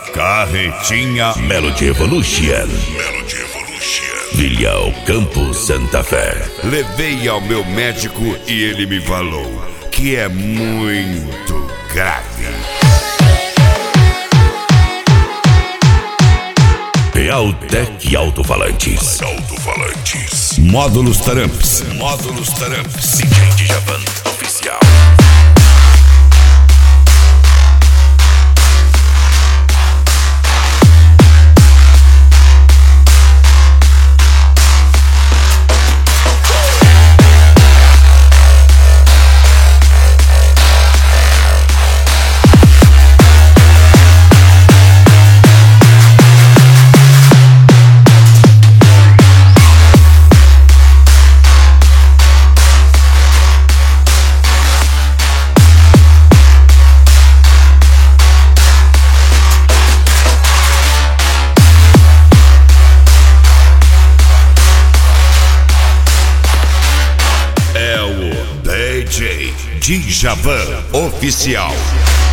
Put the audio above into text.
Carretinha Melody Evolution. Vilhão Campos, Santa Fé. Levei ao meu médico e ele me falou que é muito grave. Realtek Alto-Falantes. Módulos Taramps. DJ Djavan Oficial. DJ Djavan Oficial.